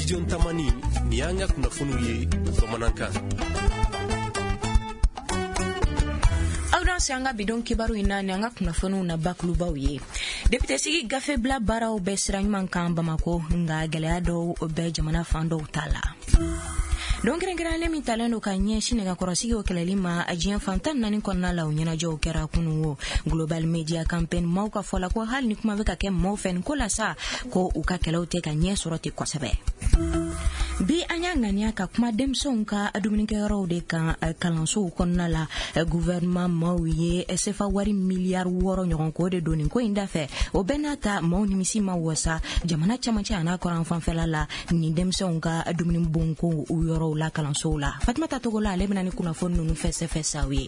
studio Tamani ni an ka kunnafoniw ye bamanankan. Sanga bidon kibaru ina ni anga kunnafoniw na baklubaw ye. Député sigi gafe bla baraw be siranyman kan Bamako nga gɛlɛya dɔw be jamana fan dɔw tala. Donc kɛrɛnkɛrɛnnen min talen do ka ɲɛsin nɛgɛkɔrɔsigi o kɛlɛli ma a diɲɛ fantan naani kɔnɔna la o ɲɛnajɛw kɛra kunun o Global Media Campaign maaw ka fɔla ko hali ni kuma bɛ ka kɛ maaw fɛ nin ko la sa ko u ka kɛlɛw tɛ ka ɲɛ sɔrɔ ten kosɛbɛ. Bi an y'a ŋaniya ka kuma denmisɛnw ka dumunikɛyɔrɔw de kan kalansow kɔnɔna la gouvernement maaw ye sefa wari miliyari 6 ɲɔgɔn ko de don nin ko in da fɛ o bɛɛ n'a ta maaw nimisi ma wasa jamana camancɛ a n'a kɔrɔn fanfɛla la ni denmisɛnw ka dumuni bonko u yɔrɔw la kalansow la. Fatumata Togola ale bɛna ni kunnafoni ninnu fɛsɛfɛsaw ye.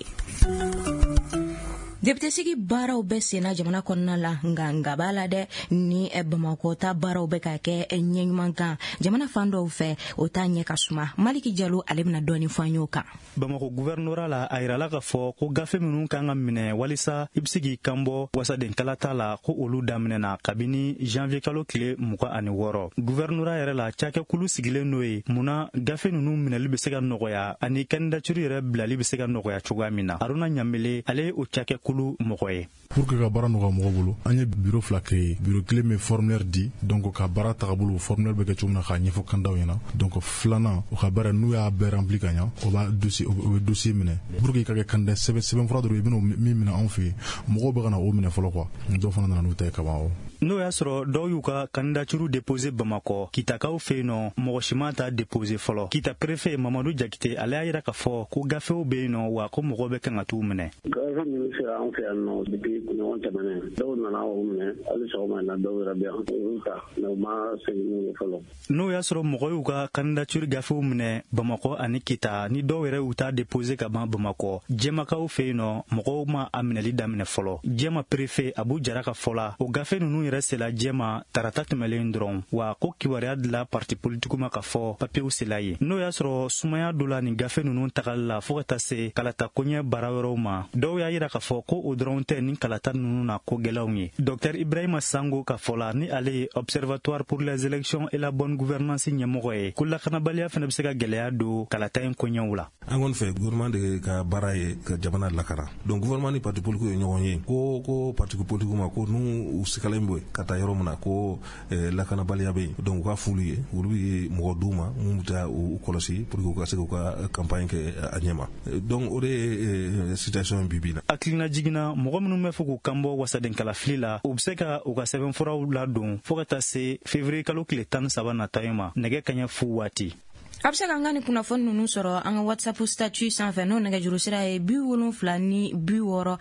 Député sigi baaraw bɛ sena jamana kɔnɔna la nga b'a la dɛ ni Bamako ta baaraw bɛ ka kɛ ɲɛɲuman kan jamana fan dɔw fɛ o t'a ɲɛ ka suma. Maliki Jalo ale bɛna dɔɔni fɔ an y'o kan. Bamako gouvernorat la a yirala ka fɔ ko gafe minnu kan ka minɛ walisa i bɛ se k'i kanbɔ wasaden kalata la ko olu daminɛna kabini janvier kalo tile 26. Gouvernorat yɛrɛ la cakɛkulu sigilen n'o ye munna gafe ninnu minɛli bɛ se ka nɔgɔya ani candidature yɛrɛ bilali bɛ se ka nɔgɔya cogoya min na. Aruna Ɲambele ale o cakɛkulu mɔgɔ ye. Pour que ka baara nɔgɔya mɔgɔ bolo an ye bureau fila créé. Bureau kelen bɛ formulaire di donc ka baara tagabolo formulaire bɛ kɛ cogo min na k'a ɲɛfɔ kandidaw ɲɛna. Donc filanan o ka baara n'u y'a bɛɛ rempli ka ɲa o b'a dossier minɛ. Pour que ka kɛ candidat sɛbɛn fura dɔrɔn i bɛna min minɛ anw fɛ yen mɔgɔw bɛ ka na o minɛ fɔlɔ quoi. Dɔw fana nana n'u ta ye kaban o. N'o y'a sɔrɔ dɔw y'u ka candidature déposé Bamako kitakaw fɛ yen nɔ mɔgɔ si ma ta déposé fɔlɔ. Kita préfet Mamadou Jakite ale y'a yira k'a fɔ ko gafew bɛ yen nɔ wa ko mɔgɔw bɛ kan ka t'u minɛ. Gafe minnu sera an fɛ yan nɔ depuis ɲɔgɔn tɛmɛnen dɔw nana o minɛ hali sɔgɔma in na dɔw yɛrɛ bɛ yan olu ta mais u ma segin n'u ye fɔlɔ. N'o y'a sɔrɔ mɔgɔw y'u ka candidature gafew minɛ Bamako ani Kita ni dɔw yɛrɛ y'u ta déposé ka ban Bamako jɛmakaw fɛ yen nɔ mɔgɔw ma a minɛli daminɛ fɔlɔ. Jɛma préfet Abu Jara ka fɔla o gafe ninnu yɛrɛ sela jɛma tarata tɛmɛlen dɔrɔn wa ko kibaruya dila parti politique ma ka fɔ papiyew sela ye. N'o y'a sɔrɔ sumaya dɔ la nin gafe ninnu tagali la fo ka taa se kalata koɲɛ baara wɛrɛw ma dɔw y'a yira k'a fɔ ko o dɔrɔn tɛ ni kalata ninnu na ko gɛlɛnw ye. Dr Ibrahima Sango ka fɔla ni ale ye observatoire pour les élections et la bonne gouvernance ɲɛmɔgɔ ye ko lakanabaliya fana bɛ se ka gɛlɛya don kalata in koɲɛw la. An kɔni fɛ gouvernement de ka baara ye ka jamana lakara donc gouvernement ni parti politique ye ɲɔgɔn ye ko parti politique ma ko n'u sikalen bɛ ka taa yɔrɔ min na ko lakanabaliya bɛ yen donc u ka f'ulu ye olu ye mɔgɔ d'u ma mun bɛ taa u kɔlɔsi pour que u ka se k'u ka campagne kɛ a ɲɛma donc o de ye situation bibi la. Hakilina jiginna mɔgɔ minnu bɛ fɛ k'u kanbɔ wasaden kalafili la u bɛ se ka u ka sɛbɛnfuraw ladon fo ka taa se février kalo tile 13 nataɲɛ ma nɛgɛ kaɲɛ fu waati. A bɛ se ka an ka ni kunnafoni ninnu sɔrɔ an ka WhatsApp statut sanfɛ n'o nɛgɛjuru sira ye 77 ni 60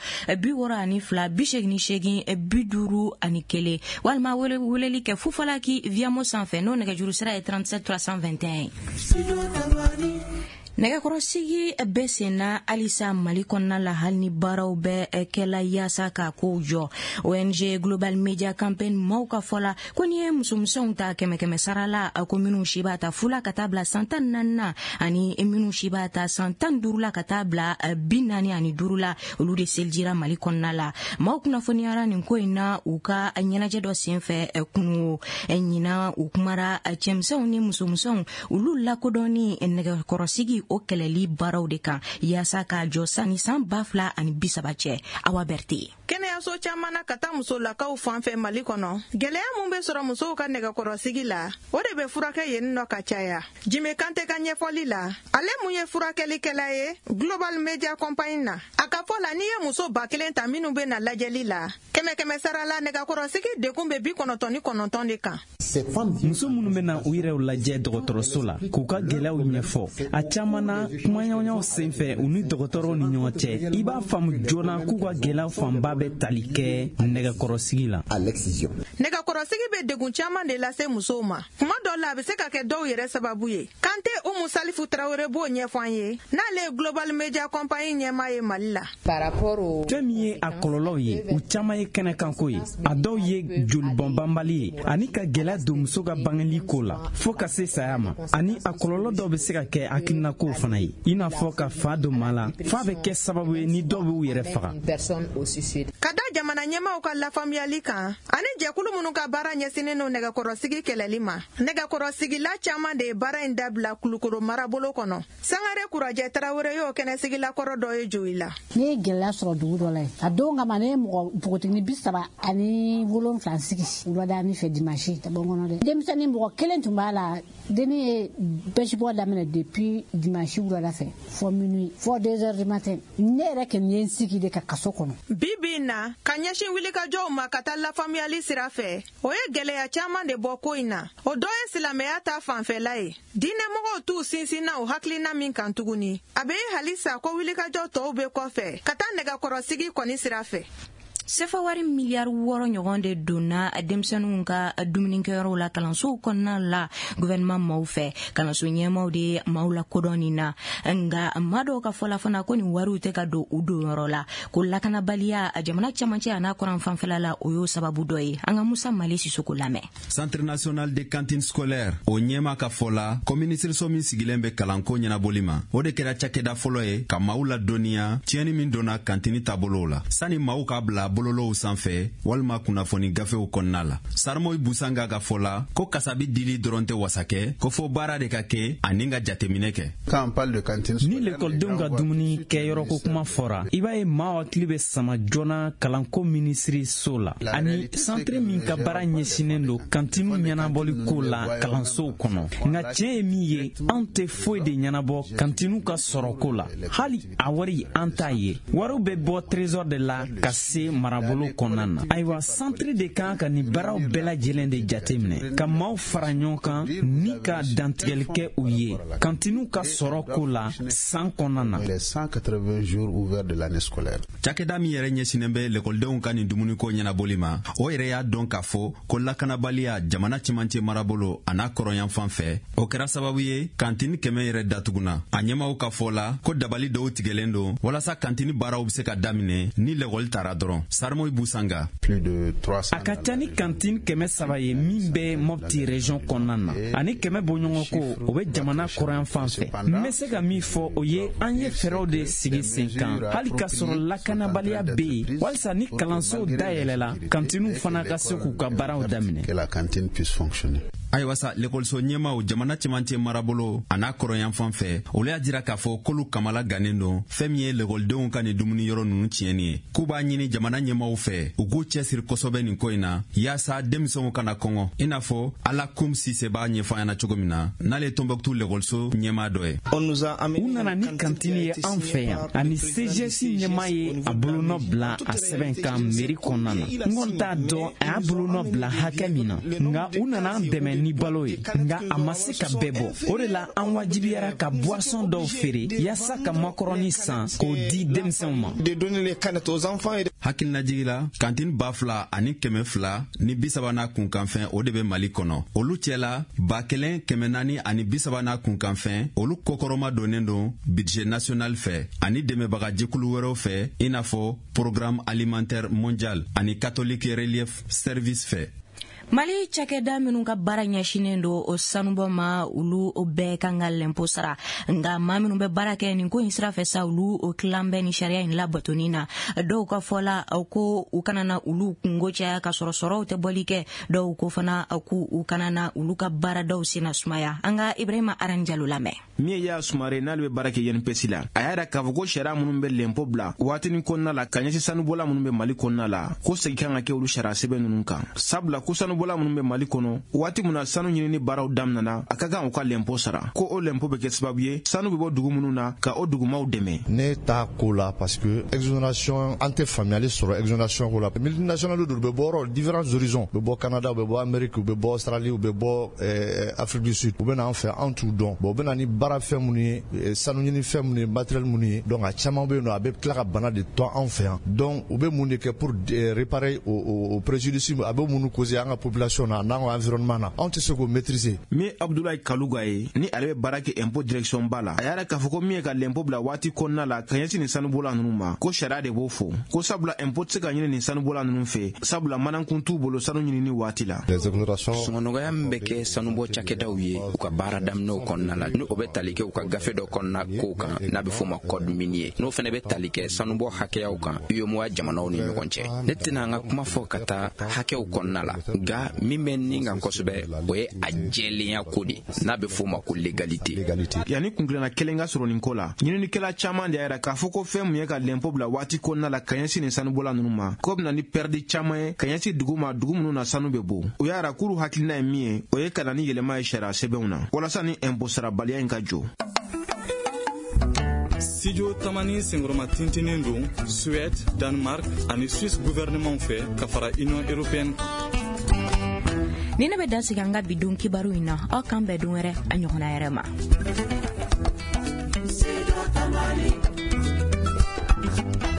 62 88 51 walima weleli kɛ Fufalaki Viamo sanfɛ n'o nɛgɛjuru sira ye 37 321. Nɛgɛkɔrɔsigi bɛ senna alisa Mali kɔnɔna la hali ni baaraw bɛ kɛla yaasa ka kow jɔ. ONG Global Media Campaign maaw ka fɔla ko ni ye musomisɛnw ta 100 sara la ko minnu si b'a ta 2 ka taa bila 14 na ani minnu si b'a ta 15 la ka taa bila 45 la olu de seljira Mali kɔnɔna la. Maaw kunnafoniyara nin ko in na u ka ɲɛnajɛ dɔ senfɛ kunu ɲina u kumara cɛmisɛnw ni musomisɛnw olu lakodɔnni nɛgɛkɔrɔsigi o kɛlɛli baaraw de kan yaasa ka jɔ sani san 2030 cɛ. Awa Berté kɛnɛyaso caman na ka taa musolakaw fanfɛ Mali kɔnɔ gɛlɛya mun bɛ sɔrɔ musow ka nɛgɛkɔrɔsigi la o de bɛ furakɛ yen nɔ ka caya. Jime Kante ka ɲɛfɔli la ale mun ye furakɛlikɛla ye Global Media Campaign na a ka fɔ la n'i ye muso 1000 ta minnu bɛ na lajɛli la 100 sara la nɛgɛkɔrɔsigi dekun bɛ 99 de kan. Muso minnu bɛ na u yɛrɛw lajɛ dɔgɔtɔrɔso la k'u ka gɛlɛyaw ɲɛfɔ a caman na kumaɲɔgɔnyaw senfɛ u ni dɔgɔtɔrɔw ni ɲɔgɔn cɛ i b'a faamu joona k'u ka gɛlɛya fanba bɛ tali kɛ nɛgɛkɔrɔsigi la. Nɛgɛkɔrɔsigi bɛ degun caman de lase musow ma kuma dɔw la a bɛ se ka kɛ dɔw yɛrɛ sababu ye. Kante Umu Salifu Traoré b'o ɲɛfɔ an ye n'ale ye Global Media Campaign ɲɛmaa ye Mali la. Fɛn min ye a kɔlɔlɔw ye u caman ye kɛnɛkanko ye a dɔw ye jolibɔnbanbali ye ani ka gɛlɛya don muso ka bangeli ko la fo ka se saya ma ani a kɔlɔlɔ dɔw bɛ se ka kɛ hakilinako fana ye i n'a fɔ ka fa don maa la fa bɛ kɛ sababu ye ni dɔw bɛ u yɛrɛ faga. ka da jamana ɲɛmaw ka lafaamuyali kan ani jɛkulu minnu ka baara ɲɛsinen no nɛgɛkɔrɔsigi kɛlɛli ma. Nɛgɛkɔrɔsigila caaman de ye baara in dabila Kulukoro marabolo kɔnɔ. Sangare Kurajɛ Tarawele y'o kɛnɛsigila kɔrɔ dɔ ye Joyi la. Ne ye gɛlɛya sɔrɔ dugu dɔ la ye. A don kama ne ye mɔgɔ npogotigini 37 sigi wulada min fɛ dimanche tabon kɔnɔ dɛ. Denmisɛnnin mɔgɔ kelen tun b'a la. Denni ye bɛsibɔ daminɛ depuis dimanche wulada fɛ fɔ minuit fɔ 2 heures du matin. Ne yɛrɛ kɛ ye n sigi de ka kaso kɔnɔ. Bibi na ka ɲɛsin wulikajɔw ma ka taa lafaamuyali sira fɛ o ye gɛlɛya caaman de bɔ ko in na. O dɔ ye silamɛya ta fanfɛla ye. Diinɛmɔgɔw t'u sinsinna o hakilina min kan tuguni. A be halisa ko wulikajɔ tɔw be kɔfɛ ka taa nɛgɛkɔrɔsigi kɔni sira fɛ. Sefa wari miliyari 6 ɲɔgɔn de donna denmisɛnninw ka dumunikɛyɔrɔw la kalansow kɔnɔna la gouvernement maaw fɛ. Kalanso ɲɛmaw de maaw la kodɔnni na nga maa dɔw ka fɔla fana ko nin wariw tɛ ka don u donyɔrɔ la ko lakanabaliya jamana camancɛ a n'a kɔran fanfɛla la o y'o sababu dɔ ye. An ka Musa Mali Sisoko lamɛn. Centre national de cantine scolaire o ɲɛma ka fɔla ko minisiriso min sigilen bɛ kalanko ɲɛnabɔli ma o de kɛra cakɛda fɔlɔ ye ka maaw la dɔnniya tiɲɛni min donna kantini taabolow la sani maaw ka bila bololow sanfɛ walima kunnafoni gafew kɔnɔna la. Sarmoy Busanga ka fɔla ko kasabi dili dɔrɔn tɛ wasakɛ ko fɔ baara de ka kɛ ani ka jateminɛ kɛ. Ni lekɔlidenw ka dumuni kɛyɔrɔ ko kuma fɔra i b'a ye maaw hakili bɛ sama joona kalanko minisiriso la ani centre min ka baara ɲɛsinen don kantinu ɲɛnabɔli ko la kalansow kɔnɔ. Nka tiɲɛ ye min ye an tɛ foyi de ɲɛnabɔ kantinu ka sɔrɔ ko la hali a wari an t'a ye. Wariw bɛ bɔ trésor de la ka se marabolo kɔnɔna na. Ayiwa centre de kan ka nin baaraw bɛɛ lajɛlen de jateminɛ ka maaw fara ɲɔgɔn kan ni ka dantigɛli kɛ u ye kantinu ka sɔrɔ ko la san kɔnɔna na. 180 jours ouverts de l'année scolaire. Cakɛda min yɛrɛ ɲɛsinen bɛ lekɔlidenw ka nin dumuniko ɲɛnabɔli ma o yɛrɛ y'a dɔn k'a fɔ ko lakanabaliya jamana cɛmancɛ marabolo a n'a kɔrɔyanfan fɛ o kɛra sababu ye kantini 100 yɛrɛ datuguna. A ɲɛmaw ka fɔ la ko dabali dɔw tigɛlen don walasa kantini baaraw bɛ se ka daminɛ ni lekɔli tara dɔrɔn. Sarmoy Busanga. A ka ca ni kantine 300 ye min bɛ Mopti région kɔnɔna na ani 100 bɔɲɔgɔn ko o bɛ jamana kɔrɔyanfan fɛ. N bɛ se ka min fɔ o ye an ye fɛɛrɛw de sigi sen kan hali ka sɔrɔ lakanabaliya bɛ yen walisa ni kalansow dayɛlɛla kantiniw fana ka se k'u ka baaraw daminɛ. Ayiwa sa lekɔliso ɲɛmaw jamana cɛmancɛ marabolo a n'a kɔrɔyanfan fɛ olu y'a jira k'a fɔ k'olu kamala gannen don fɛn min ye lekɔlidenw ka nin dumuniyɔrɔ ninnu tiɲɛni ye k'u b'a ɲini jamana ɲɛmaw fɛ u k'u cɛsiri kosɛbɛ nin ko in na yaasa denmisɛnw kana kɔngɔ i n'a fɔ ala kum sise b'a ɲɛfɔ an ɲɛna cogo min na n'ale ye Tombouctou lekɔliso ɲɛma dɔ ye. U nana ni kantini ye an fɛ yan ani CGS ɲɛma ye a bolonɔ bila a sɛbɛn kan mairie kɔnɔna na. N kɔni t'a dɔn a y'a bolonɔ bila hakɛ min na nka u nana an dɛmɛ ni balo ye nga a ma se ka bɛɛ bɔ. O de la an wajibiyara ka boisson dɔw feere yaasa ka makɔrɔni san k'o di denmisɛnw ma. Hakilinajigi la kantini 2000 ani 200 ni 30 kunkanfɛn o de bɛ Mali kɔnɔ. Olu cɛla 1400 ani 30 kunkanfɛn olu kokɔrɔma donnen don budget national fɛ ani dɛmɛbaga jɛkulu wɛrɛw fɛ i n'a fɔ programme alimentaire mondial ani catholique relief service fɛ. Mali cakɛda minnu ka baara ɲɛsinen don o sanubɔ ma olu o bɛɛ kan ka lɛnpo sara nga maa minnu bɛ baara kɛ nin ko in sira fɛ sa olu o tilan bɛ ni sariya in labatoni na dɔw ka fɔla ko u kana na olu kungo caya ka sɔrɔ sɔrɔw tɛ bɔli kɛ dɔw ko fana ko u kana na olu ka baara dɔw sena sumaya an ka Ibrahima Aranjalo lamɛn. Min y'a sumare n'ale bɛ baara kɛ YNPC la a y'a k'a fɔ ko sariya minnu bɛ lɛnpo bila waatinin kɔnɔna la ka ɲɛsin sanubɔla minnu bɛ Mali kɔnɔna la ko segi kan ka kɛ olu sariya sɛbɛn ninnu kan sabula ko sanubɔla minnu bɛ Mali kɔnɔ waati min na sanu ɲinini baaraw daminɛna a ka kan u ka lɛnpo sara ko o lɛnpo bɛ kɛ sababu ye sanu bɛ bɔ dugu minnu na ka o dugumaw dɛmɛ. Ne t'a ko la parce que exonération an tɛ faamuyali sɔrɔ exonération ko la multinationales dɔw bɛ bɔ yɔrɔ différents horizons u bɛ bɔ Canada u bɛ bɔ Amérique u bɛ bɔ Australie u bɛ bɔ Afrique du Sud u bɛ na an fɛ an t'u dɔn bon u bɛ na ni baara fɛn minnu ye sanu ɲini fɛn minnu ye matériel minnu ye donc a caman bɛ yen nɔ a bɛ tila ka bana de tɔn an fɛ yan donc u bɛ mun de kɛ pour réparer au préjudice a bɛ mun causer an ka population na n'an ka environnement na anw tɛ se k'o maîtriser. mi Abdoulaye Kaluga ye ni ale bɛ baara kɛ impôt direction ba la a y'a k'a fɔ ko min ye ka l'impôt bila waati kɔnɔna la ka ɲɛsin nin sanubola ninnu ma ko sariya de b'o fo ko sabula impôt tɛ se ka ɲini nin sanubola ninnu fɛ sabula manakun t'u bolo sanu ɲinini waati la. sɔngɔnɔgɔya min bɛ kɛ sanubɔ cakɛdaw ye u ka baara daminɛw kɔnɔna la ni o bɛ tali kɛ u ka gafe dɔ kɔnɔna kow kan n'a bɛ fɔ ma code minier n'o fana bɛ tali kɛ sanubɔ hakɛyaw kan UEMOA jamanaw ni ɲɔgɔn cɛ. ne tɛna an ka kuma fɔ ka taa hakɛw kɔnɔna la nka min bɛ nin kan kosɛbɛ o ye a jɛlenya ko de n'a bɛ fɔ ma ko légalité. yanni kungilanna kelen ka sɔrɔ nin ko la ɲininikɛla caman de y'a yira k'a fɔ ko fɛn mun ye ka l'impôt bila waati kɔnɔna la ka ɲɛsin nin sanubola ninnu ma ko bɛna ni pɛrɛdi caman ye ka ɲɛsin dugu ma dugu minnu na sanu bɛ bɔ o y'a yira k'olu hakilina ye min ye o ye ka na ni yɛlɛma ye sariya sɛbɛnw na walasa ni impôt sarabaliya in ka jɔ. Studio Tamani Sengroma tintinin don Suède, Danemark ani Suisse gouvernement fɛ ka fara Union Européenne. Ni ne bɛ da sigi an ka bidon kibaru in na aw kan bɛɛ don wɛrɛ a ɲɔgɔnna yɛrɛ ma. Studio Tamani